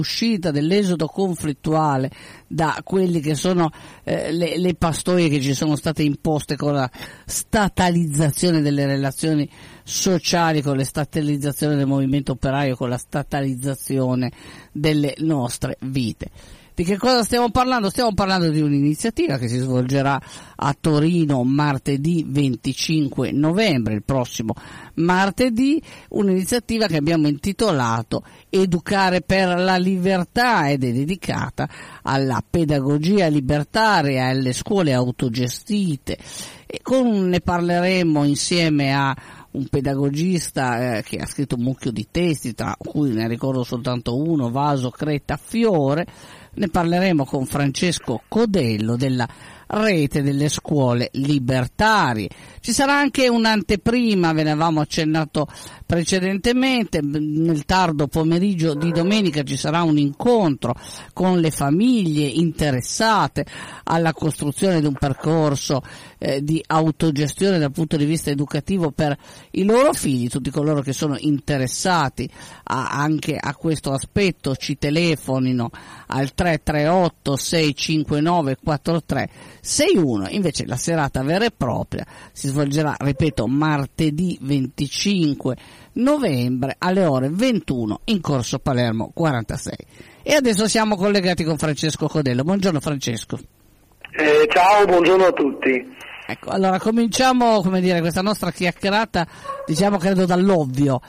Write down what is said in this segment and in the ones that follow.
uscita dell'esodo conflittuale da quelli che sono le pastoie che ci sono state imposte con la statalizzazione delle relazioni sociali, con la statalizzazione del movimento operaio, con la statalizzazione delle nostre vite. Di che cosa stiamo parlando? Stiamo parlando di un'iniziativa che si svolgerà a Torino martedì 25 novembre, il prossimo martedì, un'iniziativa che abbiamo intitolato Educare per la libertà ed è dedicata alla pedagogia libertaria e alle scuole autogestite. Ne parleremo insieme a un pedagogista che ha scritto un mucchio di testi, tra cui ne ricordo soltanto uno, Vaso, Creta, Fiore. Ne parleremo con Francesco Codello della Rete delle Scuole Libertarie. Ci sarà anche un'anteprima, ve ne avevamo accennato precedentemente, nel tardo pomeriggio di domenica ci sarà un incontro con le famiglie interessate alla costruzione di un percorso di autogestione dal punto di vista educativo per i loro figli. Tutti coloro che sono interessati anche a questo aspetto ci telefonino al 338 659 4361. Invece la serata vera e propria si svolgerà, ripeto, martedì 25 novembre alle ore 21 in Corso Palermo 46. E adesso siamo collegati con Francesco Codello. Buongiorno Francesco. Ciao, buongiorno a tutti. Ecco, allora cominciamo, questa nostra chiacchierata, credo dall'ovvio.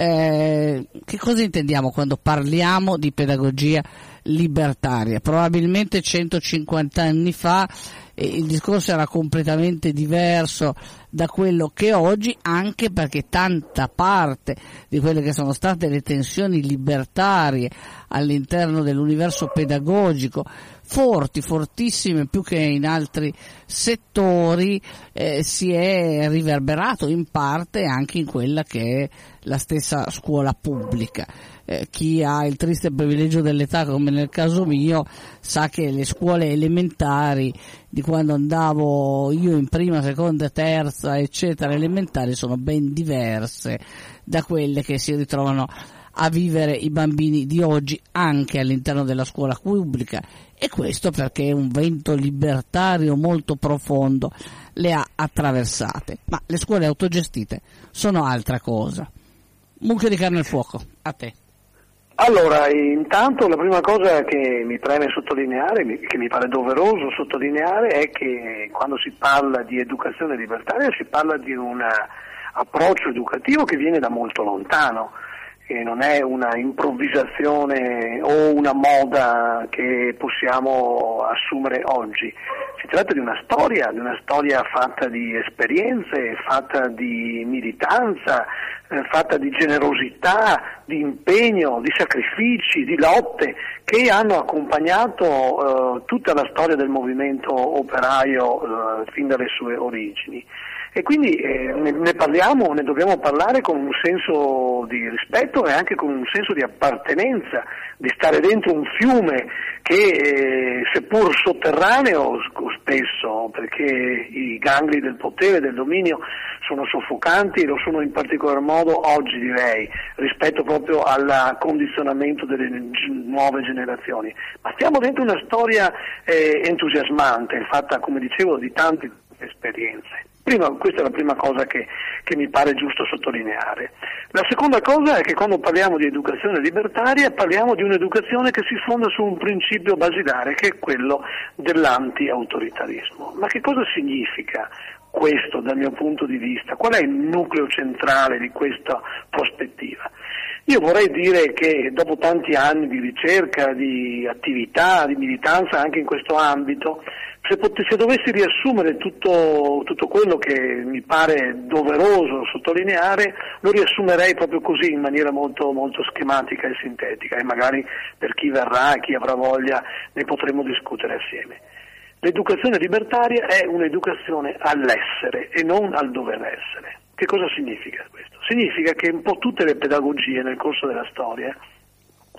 Che cosa intendiamo quando parliamo di pedagogia libertaria? Probabilmente 150 anni fa il discorso era completamente diverso da quello che è oggi, anche perché tanta parte di quelle che sono state le tensioni libertarie all'interno dell'universo pedagogico, fortissime più che in altri settori, si è riverberato in parte anche in quella che è la stessa scuola pubblica. Chi ha il triste privilegio dell'età, come nel caso mio, sa che le scuole elementari di quando andavo io in prima, seconda, terza, eccetera, elementari, sono ben diverse da quelle che si ritrovano a vivere i bambini di oggi anche all'interno della scuola pubblica, e questo perché un vento libertario molto profondo le ha attraversate. Ma le scuole autogestite sono altra cosa. Mucchio di carne al fuoco, a te. Allora, intanto la prima cosa che mi preme sottolineare, che mi pare doveroso sottolineare, è che quando si parla di educazione libertaria si parla di un approccio educativo che viene da molto lontano, e non è una improvvisazione o una moda che possiamo assumere oggi. Si tratta di una storia fatta di esperienze, fatta di militanza, fatta di generosità, di impegno, di sacrifici, di lotte che hanno accompagnato tutta la storia del movimento operaio fin dalle sue origini. E quindi ne dobbiamo parlare con un senso di rispetto e anche con un senso di appartenenza, di stare dentro un fiume che seppur sotterraneo spesso, perché i gangli del potere, del dominio sono soffocanti, e lo sono in particolar modo oggi, direi, rispetto proprio al condizionamento delle nuove generazioni. Ma stiamo dentro una storia entusiasmante, fatta, come dicevo, di tante esperienze. Questa è la prima cosa che mi pare giusto sottolineare. La seconda cosa è che quando parliamo di educazione libertaria parliamo di un'educazione che si fonda su un principio basilare, che è quello dell'anti-autoritarismo. Ma che cosa significa questo dal mio punto di vista? Qual è il nucleo centrale di questa prospettiva? Io vorrei dire che dopo tanti anni di ricerca, di attività, di militanza anche in questo ambito, se dovessi riassumere tutto quello che mi pare doveroso sottolineare, lo riassumerei proprio così, in maniera molto, molto schematica e sintetica, e magari per chi verrà e chi avrà voglia ne potremo discutere assieme. L'educazione libertaria è un'educazione all'essere e non al dover essere. Che cosa significa questo? Significa che un po' tutte le pedagogie nel corso della storia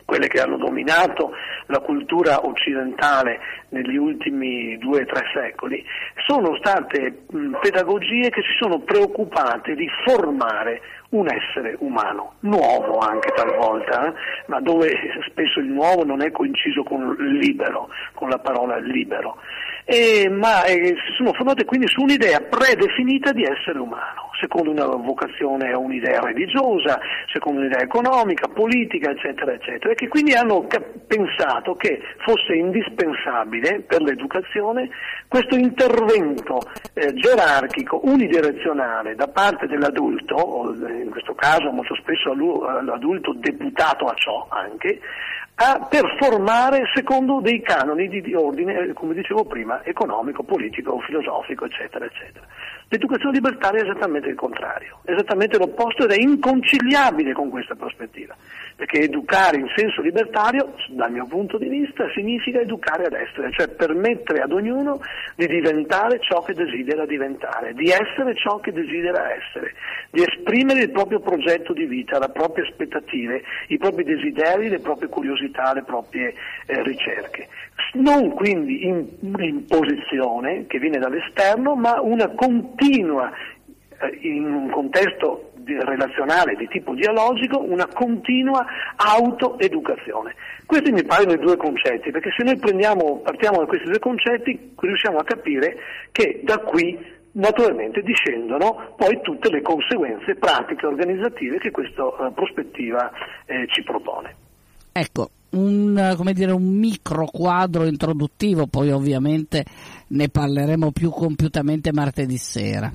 quelle che hanno dominato la cultura occidentale negli ultimi 2-3 secoli, sono state pedagogie che si sono preoccupate di formare un essere umano, nuovo anche talvolta, ma dove spesso il nuovo non è coinciso con libero, con la parola libero, ma si sono fondate quindi su un'idea predefinita di essere umano, secondo una vocazione o un'idea religiosa, secondo un'idea economica, politica, eccetera, eccetera, e che quindi hanno pensato che fosse indispensabile per l'educazione questo intervento gerarchico, unidirezionale da parte dell'adulto, o in questo caso molto spesso l'adulto deputato a ciò anche, per formare secondo dei canoni di ordine, come dicevo prima, economico, politico, filosofico, eccetera, eccetera. L'educazione libertaria è esattamente il contrario, esattamente l'opposto, ed è inconciliabile con questa prospettiva, perché educare in senso libertario, dal mio punto di vista, significa educare ad essere, cioè permettere ad ognuno di diventare ciò che desidera diventare, di essere ciò che desidera essere, di esprimere il proprio progetto di vita, le proprie aspettative, i propri desideri, le proprie curiosità, le proprie ricerche. Non quindi un'imposizione che viene dall'esterno, ma una continua, in un contesto relazionale di tipo dialogico, una continua autoeducazione. Questi mi paiono i due concetti, perché se noi partiamo da questi due concetti, riusciamo a capire che da qui naturalmente discendono poi tutte le conseguenze pratiche organizzative che questa prospettiva ci propone. Ecco, un micro quadro introduttivo, poi ovviamente ne parleremo più compiutamente martedì sera.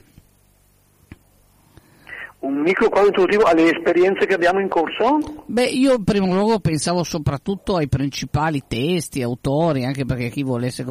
Un micro quadro introduttivo alle esperienze che abbiamo in corso? Beh, io in primo luogo pensavo soprattutto ai principali testi, autori, anche perché chi volesse,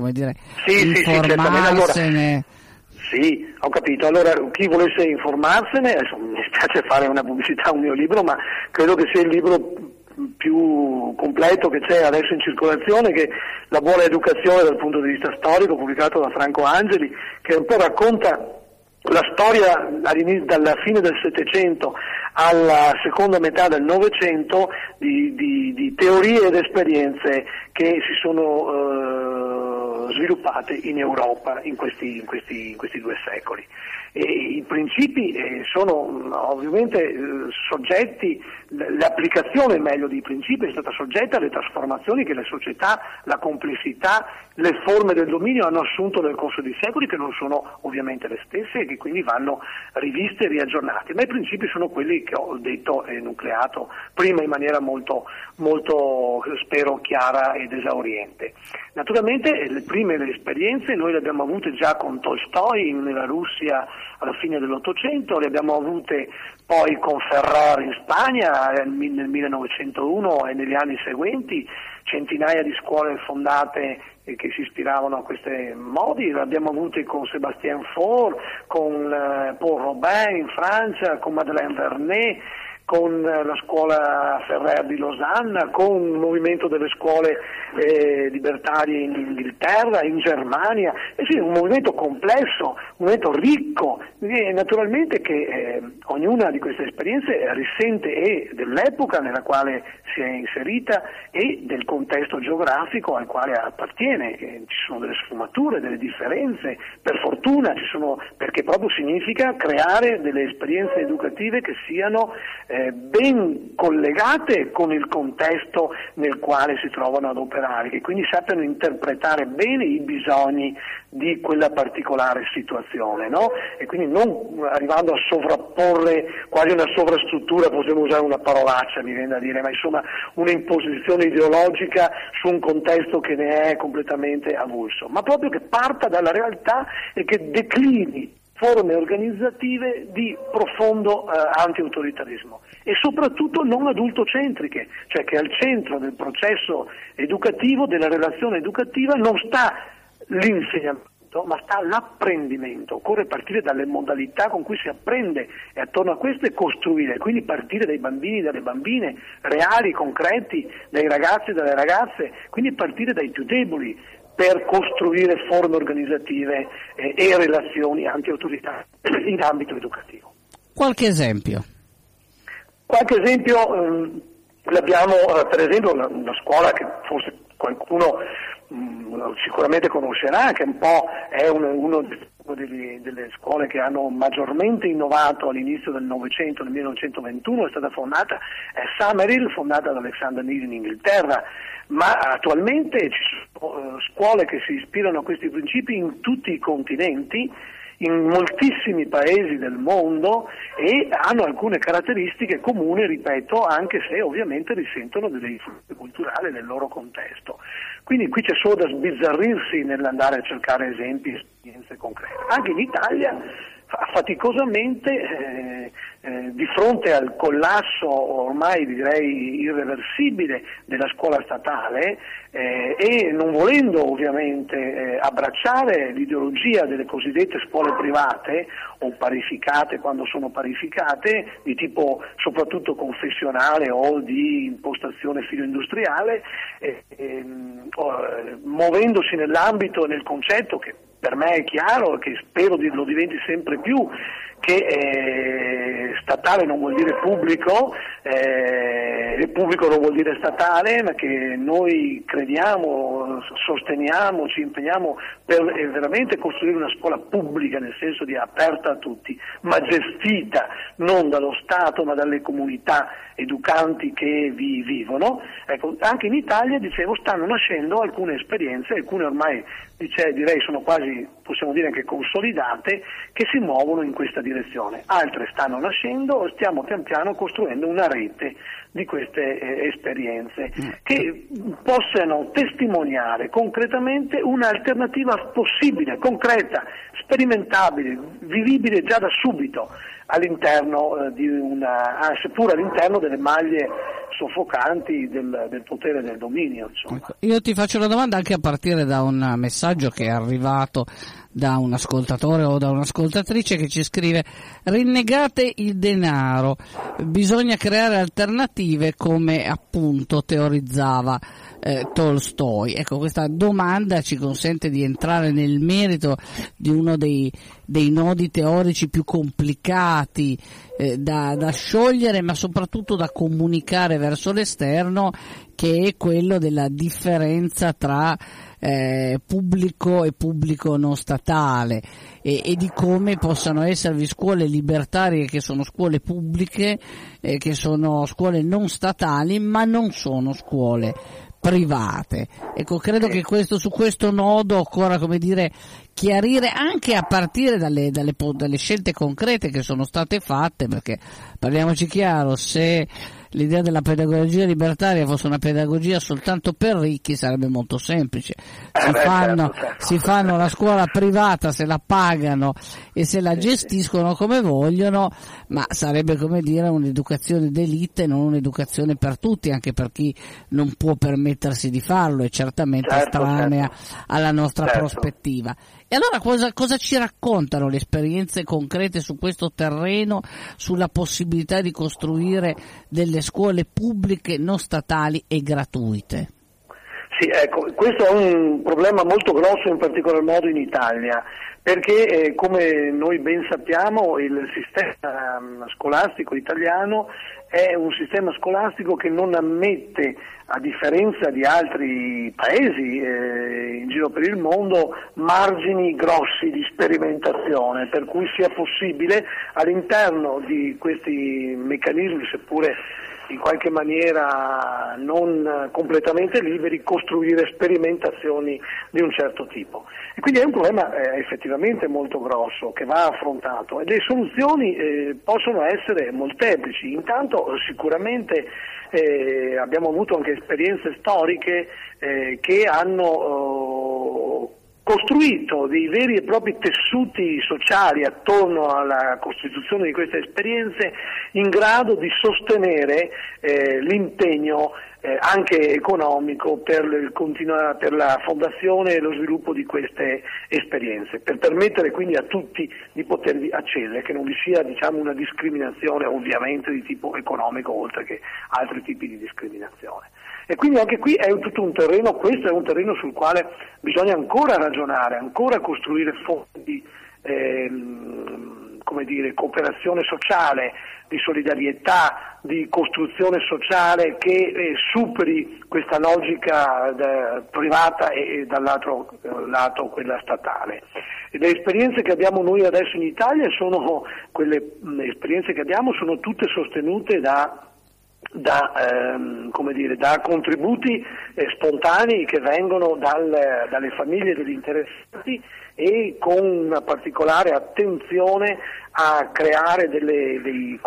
informarsene... Sì, ho capito. Allora, chi volesse informarsene, mi spiace fare una pubblicità a un mio libro, ma credo che sia il libro più completo che c'è adesso in circolazione, che La buona educazione dal punto di vista storico, pubblicato da Franco Angeli, che un po' racconta la storia dalla fine del Settecento alla seconda metà del Novecento di teorie ed esperienze che si sono sviluppate in Europa in questi 2 secoli. E i principi sono ovviamente soggetti, l'applicazione meglio dei principi è stata soggetta alle trasformazioni che le società, la complessità, le forme del dominio hanno assunto nel corso dei secoli, che non sono ovviamente le stesse e che quindi vanno riviste e riaggiornate, ma i principi sono quelli che ho detto e nucleato prima in maniera molto, molto spero chiara ed esauriente. Naturalmente le prime esperienze noi le abbiamo avute già con Tolstoi nella Russia alla fine dell'Ottocento, le abbiamo avute poi con Ferrer in Spagna nel 1901 e negli anni seguenti, centinaia di scuole fondate che si ispiravano a questi modi, le abbiamo avute con Sébastien Faure, con Paul Robin in Francia, con Madeleine Vernet, con la scuola Ferrer di Losanna, con il movimento delle scuole libertarie in Inghilterra, in Germania, sì, un movimento complesso, un movimento ricco, e naturalmente che ognuna di queste esperienze risente dell'epoca nella quale si è inserita e del contesto geografico al quale appartiene. Ci sono delle sfumature, delle differenze, per fortuna ci sono, perché proprio significa creare delle esperienze educative che siano ben collegate con il contesto nel quale si trovano ad operare, che quindi sappiano interpretare bene i bisogni di quella particolare situazione, no? E quindi non arrivando a sovrapporre quasi una sovrastruttura, possiamo usare una parolaccia, mi viene da dire, ma insomma un'imposizione ideologica su un contesto che ne è completamente avulso, ma proprio che parta dalla realtà e che declini forme organizzative di profondo anti-autoritarismo e soprattutto non adultocentriche, cioè che al centro del processo educativo, della relazione educativa, non sta l'insegnamento, ma sta l'apprendimento. Occorre partire dalle modalità con cui si apprende e attorno a queste costruire, quindi partire dai bambini, dalle bambine reali, concreti, dai ragazzi e dalle ragazze, quindi partire dai più deboli, per costruire forme organizzative e relazioni anti-autorità in ambito educativo. Qualche esempio? Qualche esempio Abbiamo per esempio una scuola che forse qualcuno sicuramente conoscerà, che un po' è uno delle scuole che hanno maggiormente innovato all'inizio del Novecento, nel 1921, è stata fondata, è Summerhill, fondata da Alexander Neal in Inghilterra, ma attualmente ci sono scuole che si ispirano a questi principi in tutti i continenti, in moltissimi paesi del mondo, e hanno alcune caratteristiche comuni, ripeto, anche se ovviamente risentono delle influenze culturali nel loro contesto. Quindi qui c'è solo da sbizzarrirsi nell'andare a cercare esempi e esperienze concrete. Anche in Italia faticosamente di fronte al collasso ormai direi irreversibile della scuola statale e non volendo ovviamente abbracciare l'ideologia delle cosiddette scuole private o parificate quando sono parificate, di tipo soprattutto confessionale o di impostazione filoindustriale, muovendosi nell'ambito e nel concetto che per me è chiaro e che spero lo diventi sempre più, che statale non vuol dire pubblico, e pubblico non vuol dire statale, ma che noi crediamo, sosteniamo, ci impegniamo per veramente costruire una scuola pubblica, nel senso di aperta a tutti, ma gestita non dallo Stato ma dalle comunità educanti che vi vivono. Ecco, anche in Italia, dicevo, stanno nascendo alcune esperienze, alcune ormai direi sono quasi, possiamo dire, anche consolidate, che si muovono in questa direzione. Altre stanno nascendo, stiamo pian piano costruendo una rete di queste esperienze che possano testimoniare concretamente un'alternativa possibile, concreta, sperimentabile, vivibile già da subito all'interno seppur all'interno delle maglie soffocanti del potere del dominio. Ecco, io ti faccio una domanda anche a partire da un messaggio che è arrivato da un ascoltatore o da un'ascoltatrice che ci scrive: rinnegate il denaro, bisogna creare alternative, come appunto teorizzava Tolstoi. Ecco, questa domanda ci consente di entrare nel merito di uno dei nodi teorici più complicati da sciogliere, ma soprattutto da comunicare verso l'esterno, che è quello della differenza tra pubblico e pubblico non statale, e di come possano esservi scuole libertarie che sono scuole pubbliche, che sono scuole non statali, ma non sono scuole private. Ecco, credo che su questo nodo occorra, come dire, chiarire anche a partire dalle scelte concrete che sono state fatte, perché parliamoci chiaro, se l'idea della pedagogia libertaria fosse una pedagogia soltanto per ricchi sarebbe molto semplice. Si fanno la scuola privata, se la pagano e se la gestiscono come vogliono, ma sarebbe, come dire, un'educazione d'élite, non un'educazione per tutti, anche per chi non può permettersi di farlo, e certamente estranea alla nostra prospettiva. E allora cosa ci raccontano le esperienze concrete su questo terreno, sulla possibilità di costruire delle scuole pubbliche non statali e gratuite? Sì, ecco, questo è un problema molto grosso, in particolar modo in Italia, perché come noi ben sappiamo il sistema scolastico italiano è un sistema scolastico che non ammette, a differenza di altri paesi in giro per il mondo, margini grossi di sperimentazione, per cui sia possibile all'interno di questi meccanismi, seppure in qualche maniera non completamente liberi, costruire sperimentazioni di un certo tipo. E quindi è un problema effettivamente molto grosso che va affrontato, e le soluzioni possono essere molteplici. Intanto sicuramente abbiamo avuto anche esperienze storiche che hanno costruito dei veri e propri tessuti sociali attorno alla costituzione di queste esperienze, in grado di sostenere l'impegno anche economico per la fondazione e lo sviluppo di queste esperienze, per permettere quindi a tutti di potervi accedere, che non vi sia, diciamo, una discriminazione ovviamente di tipo economico, oltre che altri tipi di discriminazione. E quindi anche qui è tutto un terreno, questo è un terreno sul quale bisogna ancora ragionare, ancora costruire fonti come dire, cooperazione sociale, di solidarietà, di costruzione sociale che superi questa logica privata e dall'altro lato quella statale. Le esperienze che abbiamo noi adesso in Italia sono quelle esperienze che abbiamo sono tutte sostenute da contributi spontanei che vengono dalle famiglie degli interessati e con una particolare attenzione a creare dei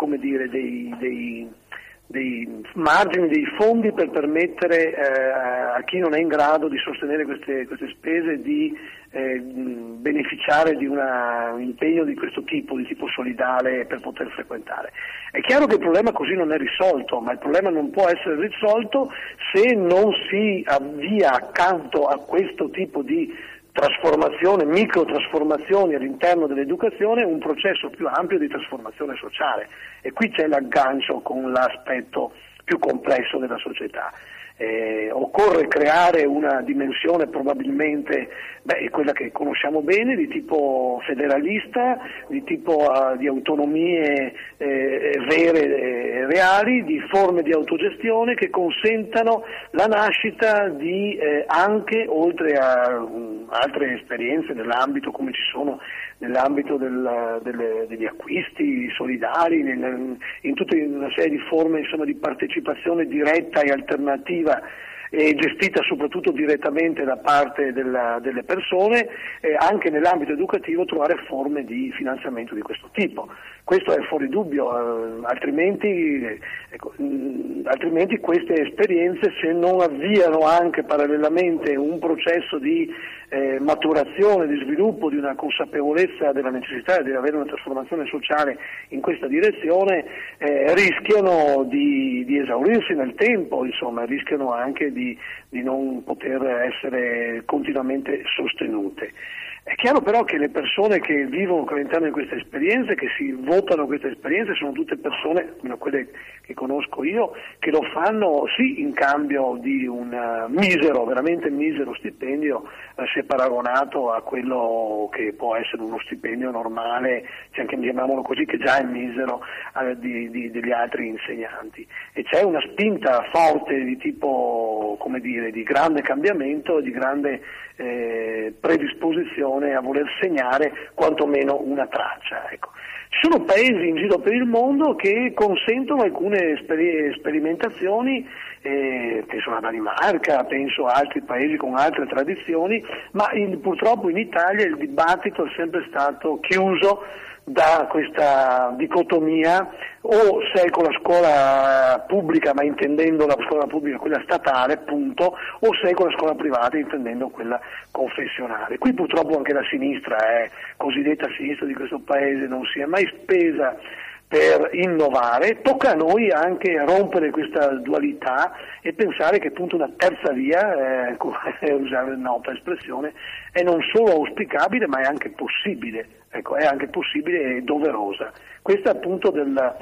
margini, dei fondi per permettere a chi non è in grado di sostenere queste spese di beneficiare di un impegno di questo tipo, di tipo solidale per poter frequentare. È chiaro che il problema così non è risolto, ma il problema non può essere risolto se non si avvia accanto a questo tipo di trasformazione, microtrasformazioni all'interno dell'educazione, un processo più ampio di trasformazione sociale. E qui c'è l'aggancio con l'aspetto più complesso della società. Occorre creare una dimensione probabilmente quella che conosciamo bene, di tipo federalista, di tipo di autonomie vere, reali, di forme di autogestione che consentano la nascita di anche, oltre a altre esperienze nell'ambito come ci sono nell'ambito degli acquisti solidari, in tutta una serie di forme di partecipazione diretta e alternativa e gestita soprattutto direttamente da parte delle persone, anche nell'ambito educativo trovare forme di finanziamento di questo tipo. Questo è fuori dubbio, altrimenti queste esperienze, se non avviano anche parallelamente un processo di maturazione, di sviluppo di una consapevolezza della necessità di avere una trasformazione sociale in questa direzione, rischiano di esaurirsi nel tempo, rischiano anche di non poter essere continuamente sostenute. È chiaro però che le persone che vivono all'interno di queste esperienze, che si votano queste esperienze, sono tutte persone, almeno quelle che conosco io, che lo fanno sì in cambio di un veramente misero stipendio, se paragonato a quello che può essere uno stipendio normale, anche chiamiamolo così, che già è misero, degli altri insegnanti. E c'è una spinta forte di tipo, di grande cambiamento e di grande predisposizione a voler segnare quantomeno una traccia. Ecco. Ci sono paesi in giro per il mondo che consentono alcune sperimentazioni, penso alla Danimarca, penso a altri paesi con altre tradizioni, ma purtroppo in Italia il dibattito è sempre stato chiuso da questa dicotomia, o sei con la scuola pubblica, ma intendendo la scuola pubblica quella statale, punto, o sei con la scuola privata intendendo quella confessionale. Qui purtroppo anche la sinistra, cosiddetta sinistra di questo paese, non si è mai spesa per innovare. Tocca a noi anche rompere questa dualità e pensare che appunto una terza via, usare una nota espressione, è non solo auspicabile ma è anche possibile. Ecco, è anche possibile e doverosa. Questa è appunto della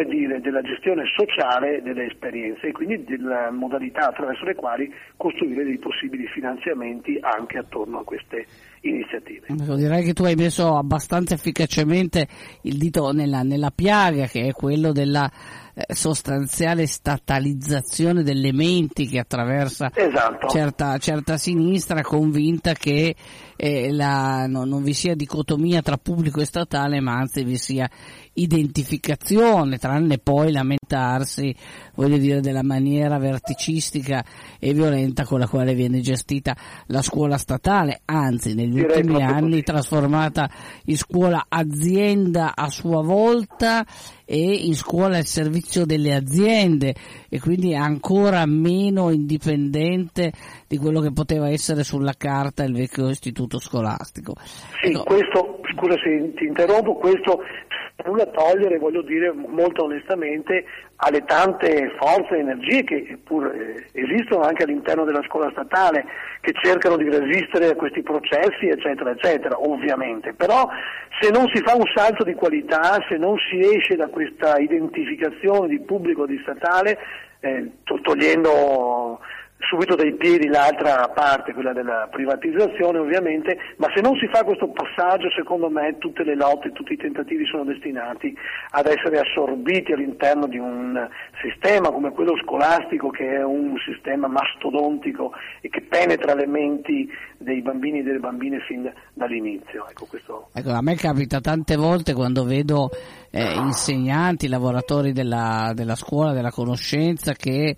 gestione sociale delle esperienze e quindi delle modalità attraverso le quali costruire dei possibili finanziamenti anche attorno a queste iniziative. Direi che tu hai messo abbastanza efficacemente il dito nella piaga, che è quello della sostanziale statalizzazione delle menti che attraversa certa sinistra, convinta che non vi sia dicotomia tra pubblico e statale, ma anzi vi sia identificazione, tranne poi lamentarsi, della maniera verticistica e violenta con la quale viene gestita la scuola statale, anzi negli ultimi anni trasformata in scuola azienda a sua volta e in scuola al servizio delle aziende, e quindi ancora meno indipendente di quello che poteva essere sulla carta il vecchio istituto scolastico. Sì, questo, scusa se ti interrompo, questo nulla togliere, voglio dire molto onestamente, alle tante forze e energie che pur esistono anche all'interno della scuola statale, che cercano di resistere a questi processi, eccetera, eccetera, ovviamente. Però se non si fa un salto di qualità, se non si esce da questa identificazione di pubblico e di statale, togliendo subito dai piedi l'altra parte, quella della privatizzazione ovviamente, ma se non si fa questo passaggio, secondo me tutte le lotte, tutti i tentativi sono destinati ad essere assorbiti all'interno di un sistema come quello scolastico, che è un sistema mastodontico e che penetra le menti dei bambini e delle bambine fin dall'inizio. Ecco, a me capita tante volte quando vedo insegnanti, lavoratori della scuola, della conoscenza, che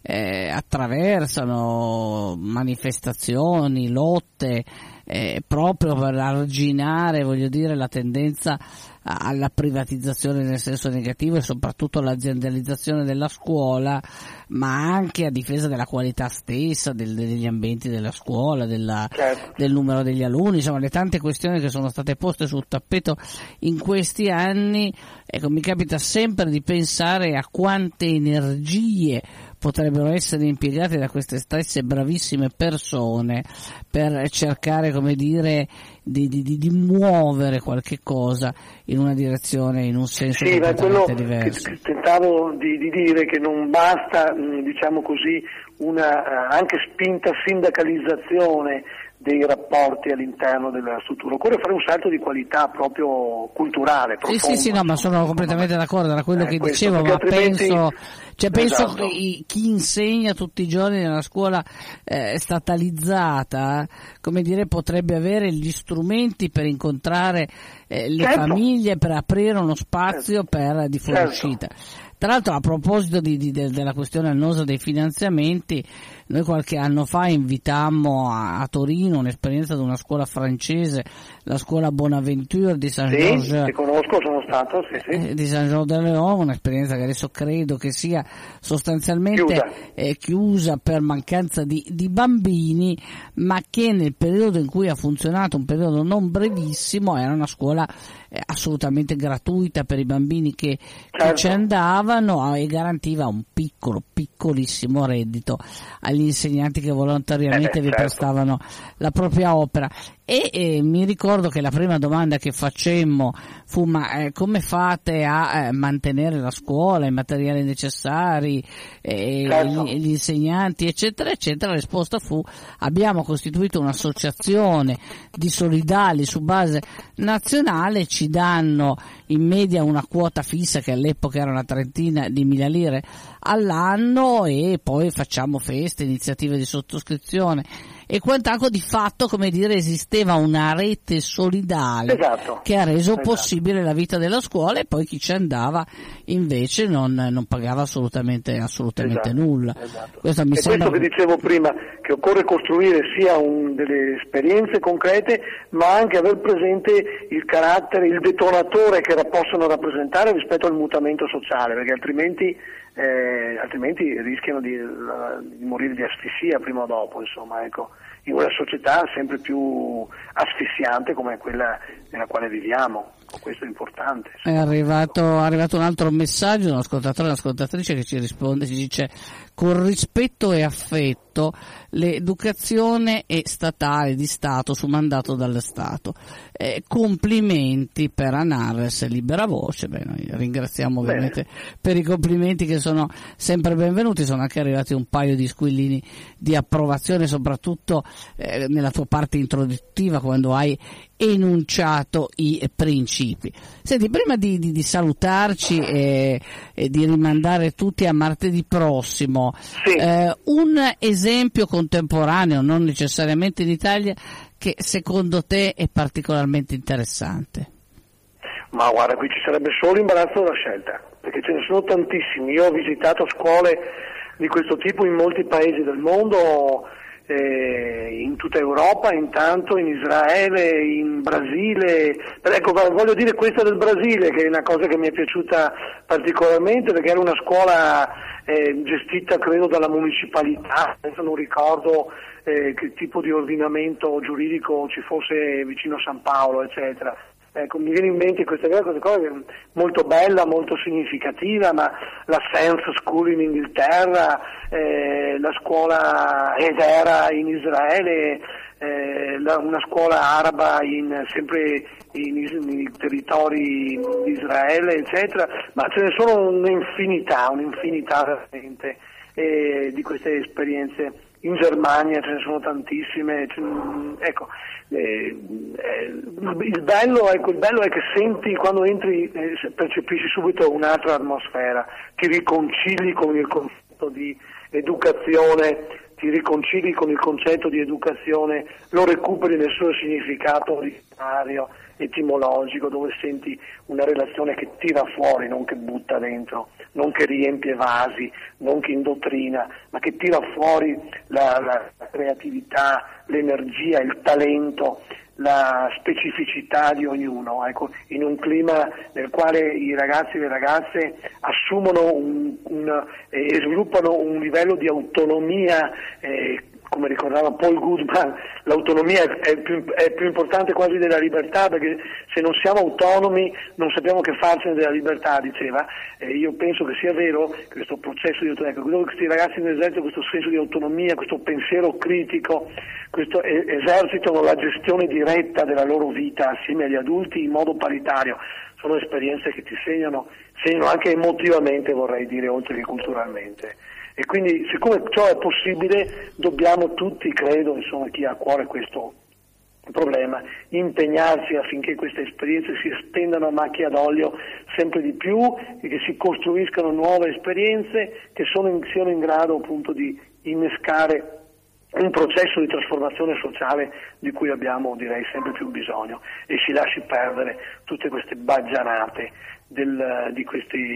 attraversano manifestazioni, lotte, proprio per arginare, voglio dire, la tendenza alla privatizzazione nel senso negativo e soprattutto all'aziendalizzazione della scuola, ma anche a difesa della qualità stessa degli ambienti della scuola, del numero degli alunni, insomma le tante questioni che sono state poste sul tappeto in questi anni. Ecco, mi capita sempre di pensare a quante energie potrebbero essere impiegate da queste stesse bravissime persone per cercare, come dire, di muovere qualche cosa in una direzione, in un senso completamente diverso. Che tentavo di dire che non basta, diciamo così, una anche spinta sindacalizzazione dei rapporti all'interno della struttura, occorre fare un salto di qualità proprio culturale, profondo. Sì, no, ma sono completamente d'accordo, era quello che dicevo, ma penso esatto. che chi insegna tutti i giorni nella scuola statalizzata, come dire, potrebbe avere gli strumenti per incontrare le famiglie, per aprire uno spazio per di fuoriuscita. Tra l'altro, a proposito della questione annosa dei finanziamenti, noi qualche anno fa invitammo a Torino un'esperienza di una scuola francese, la scuola Bonaventure di Saint-Georges. Sì, conosco, sono stato, sì. Di Saint-Georges-de-Leon, un'esperienza che adesso credo che sia sostanzialmente chiusa per mancanza di bambini, ma che nel periodo in cui ha funzionato, un periodo non brevissimo, era una scuola assolutamente gratuita per i bambini che ci andavano e garantiva un piccolissimo reddito agli insegnanti che volontariamente vi prestavano la propria opera. E mi ricordo che la prima domanda che facemmo fu: ma come fate a mantenere la scuola, i materiali necessari, gli insegnanti, eccetera eccetera? La risposta fu: abbiamo costituito un'associazione di solidali su base nazionale, ci danno in media una quota fissa che all'epoca era una trentina di mila lire all'anno, e poi facciamo feste, iniziative di sottoscrizione e quant'altro. Di fatto, come dire, esisteva una rete solidale che ha reso possibile la vita della scuola, e poi chi ci andava invece non pagava assolutamente nulla. Questo mi sembra... questo che dicevo prima, che occorre costruire sia delle esperienze concrete, ma anche aver presente il carattere, il detonatore che possono rappresentare rispetto al mutamento sociale, perché altrimenti rischiano di morire di asfissia prima o dopo, insomma, ecco, in una società sempre più asfissiante come quella nella quale viviamo. Questo è importante. È arrivato un altro messaggio, un ascoltatore e un'ascoltatrice che ci risponde, ci dice: con rispetto e affetto, l'educazione è statale, di Stato, su mandato dallo Stato. Complimenti per Anares e Libera Voce. Noi ringraziamo ovviamente per i complimenti, che sono sempre benvenuti. Sono anche arrivati un paio di squillini di approvazione, soprattutto nella tua parte introduttiva, quando hai enunciato i principi. Senti, prima di salutarci e di rimandare tutti a martedì prossimo, un esempio contemporaneo, non necessariamente in Italia, che secondo te è particolarmente interessante? Ma guarda, qui ci sarebbe solo imbarazzo della scelta, perché ce ne sono tantissimi. Io ho visitato scuole di questo tipo in molti paesi del mondo, in tutta Europa, intanto in Israele, in Brasile. Ecco, voglio dire questa del Brasile, che è una cosa che mi è piaciuta particolarmente, perché era una scuola gestita credo dalla municipalità, adesso non ricordo che tipo di ordinamento giuridico ci fosse vicino a San Paolo, eccetera. Ecco, mi viene in mente questa cosa molto bella, molto significativa, ma la Sense School in Inghilterra, la scuola Edera in Israele, una scuola araba sempre nei territori di Israele, eccetera, ma ce ne sono un'infinità veramente di queste esperienze in Germania ce ne sono tantissime, ecco, il bello è che senti, quando entri, percepisci subito un'altra atmosfera, ti riconcili con il concetto di educazione, lo recuperi nel suo significato originario, etimologico, dove senti una relazione che tira fuori, non che butta dentro, non che riempie vasi, non che indottrina, ma che tira fuori la creatività, l'energia, il talento, la specificità di ognuno, ecco, in un clima nel quale i ragazzi e le ragazze assumono e sviluppano un livello di autonomia, come ricordava Paul Goodman, l'autonomia è più importante quasi della libertà, perché se non siamo autonomi non sappiamo che farcene della libertà, diceva. Io penso che sia vero questo processo di autonomia, che questi ragazzi nell'esercito questo senso di autonomia, questo pensiero critico, esercitano la gestione diretta della loro vita assieme agli adulti in modo paritario. Sono esperienze che ti segnano anche emotivamente, vorrei dire, oltre che culturalmente. E quindi, siccome ciò è possibile, dobbiamo tutti, credo, insomma, chi ha a cuore questo problema, impegnarsi affinché queste esperienze si estendano a macchia d'olio sempre di più e che si costruiscano nuove esperienze che siano in grado appunto di innescare un processo di trasformazione sociale di cui abbiamo, direi, sempre più bisogno, e si lasci perdere tutte queste baggianate di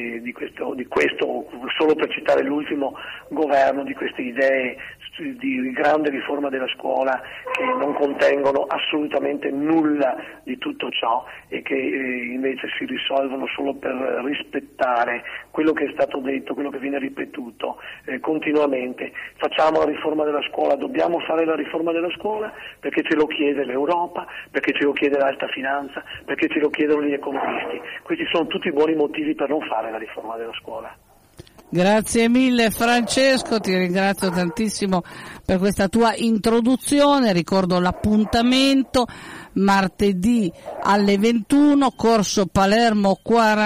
questo, solo per citare l'ultimo governo, di queste idee di grande riforma della scuola che non contengono assolutamente nulla di tutto ciò e che invece si risolvono solo per rispettare quello che è stato detto, quello che viene ripetuto continuamente. Facciamo la riforma della scuola, dobbiamo fare la riforma della scuola perché ce lo chiede l'Europa, perché ce lo chiede l'alta finanza, perché ce lo chiedono gli economisti. Questi sono tutti buoni motivi per non fare la riforma della scuola. Grazie mille Francesco, ti ringrazio tantissimo per questa tua introduzione. Ricordo l'appuntamento: martedì alle 21, Corso Palermo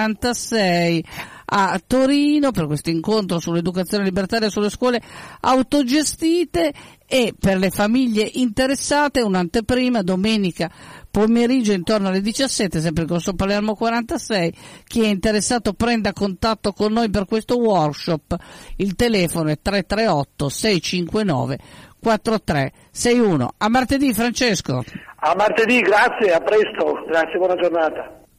46 a Torino, per questo incontro sull'educazione libertaria sulle scuole autogestite, e per le famiglie interessate un'anteprima domenica pomeriggio intorno alle 17, sempre in Corso Palermo 46. Chi è interessato prenda contatto con noi per questo workshop. Il telefono è 338 659 4361. A martedì Francesco. A martedì, grazie, a presto, grazie, buona giornata.